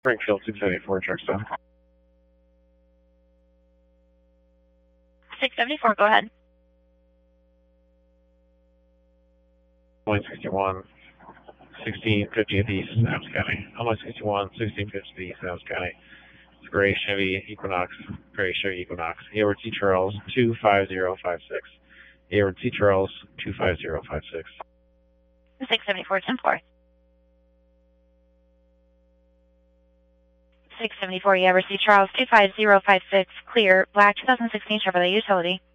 Springfield 674, truck stop. 674, go ahead. 161, 1650th East, Adams County. 161, 1650th East, Adams County. It's Gray Chevy Equinox, Gray Chevy Equinox. Hayward T. Charles 25056. Hayward T. Charles 25056. 674, 10-4. 674, Hayward T. Charles 25056, clear, black 2016 Chevrolet Utility.